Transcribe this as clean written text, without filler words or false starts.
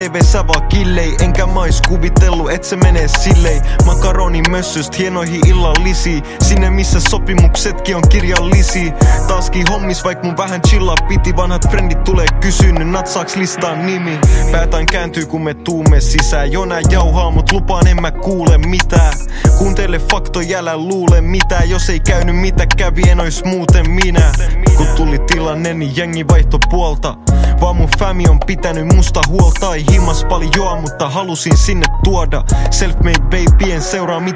TV-sä vaan killei, enkä mä ois kuvitellut, et se menee silleen. Makaroni mössöst hienoihin illallisiin, sinne missä sopimuksetkin on kirjallisia. Taaskin hommis vaik mun vähän chillaa piti, vanhat frendit tulee kysyy, nyt natsaaks listaan nimi. Päätään kääntyy kun me tuumme sisään, jo nää jauhaa mut lupaan en mä kuule mitään. Kuuntele faktoja, älä luule mitään, jos ei käynyt mitä kävi en ois muuten minä. Kun tuli tilanne niin jengi vaihto puolta, vaan mun fami on pitänyt musta huolta. Ei himas paljon, mutta halusin sinne tuoda self-made baby, en seuraa mitä